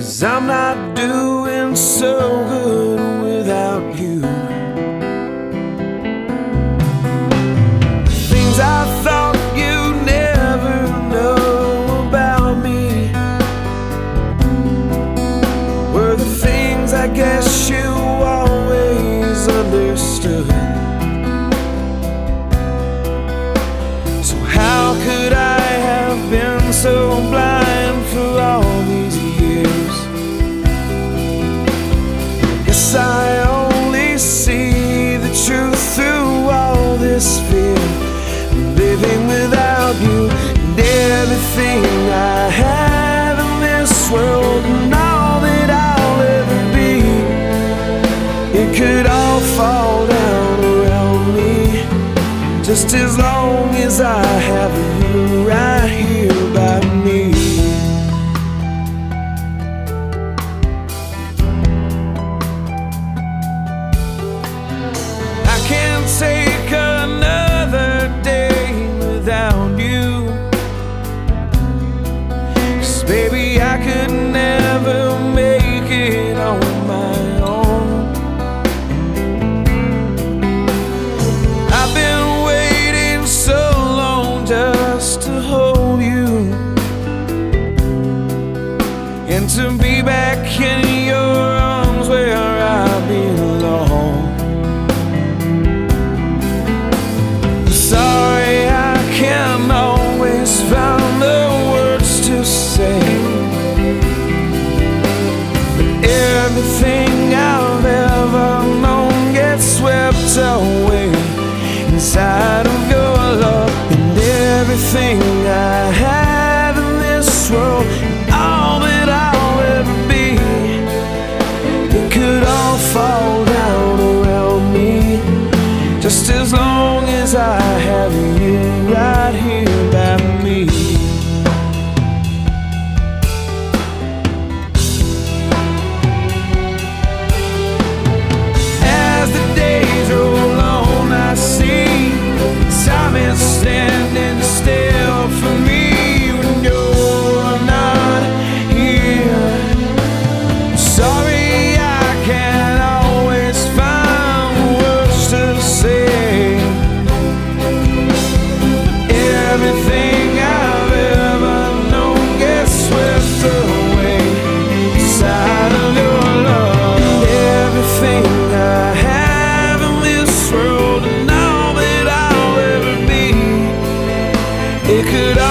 'cause I'm not doing so good without you. Things I thought you'd never know about me were the things I guess you always understood. So how could I have been so blind for all these years? Guess I only see the truth through all this fear. Living without you and everything I have in this world and all that I'll ever be, it could all fall down around me, just as long as I have you right here by me. I can't take another day without you, 'cause baby I could never make it on my own. I've been waiting so long just to hold you and to be back in your arms where I belong. Sorry I can't always find the words to say, but everything I've ever known gets swept away inside of your love. And everything I have in this world, all that I'll ever be, it could all fall down around me, just as long as I have you right here by me. As the days roll on, I see time is standing still for me when you're not here. Sorry I can't always find words to say. Everything I've ever known gets swept away inside of your love. Everything I have in this world and all that I'll ever be, it could